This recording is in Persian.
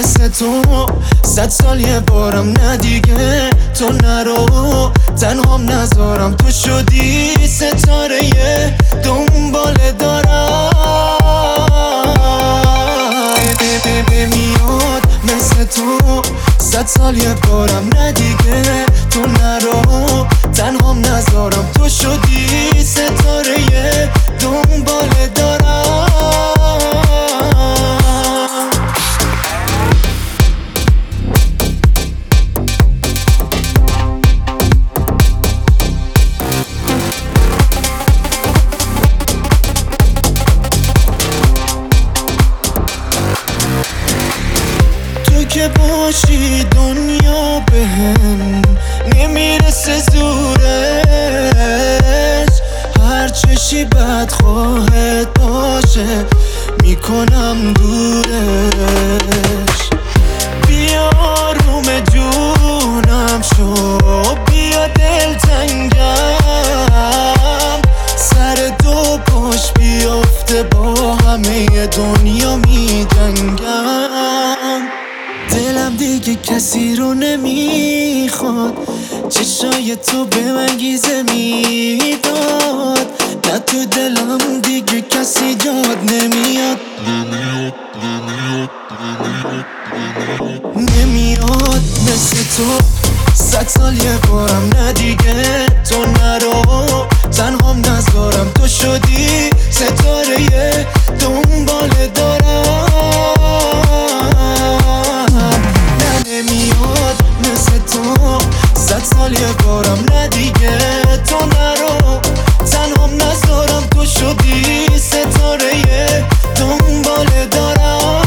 مثل تو 100 سال یه بارم نه دیگه تو نرو تنهام نذارم تو شدی ستاره دنبال دارم میاد مثل تو 100 سال یه بارم نه دیگه تو نرو تنهام نذارم تو شدی ستاره دنبال دارم تو که باشی دنیا بهم نمیرسه زورش هر چشی بدخواهت باشه میکنم دورش بیا آروم جونم شو بیا دلتنگم سر دو پاش بیافته با همه دنیا میجنگم دلم دیگه کسی رو نمیخواد چشای تو به من گیزه میداد نه تو دلم دیگه کسی جاد نمیاد مثل تو 100 سال یه بارم نه دیگه تو نرو تنهام نذارم تو شدی ستاره دنبال دارم نمیاد مثل تو 100 سال یه بارم نه دیگه تو نرو تنهام نذارم تو شدی ستاره دنبال دارم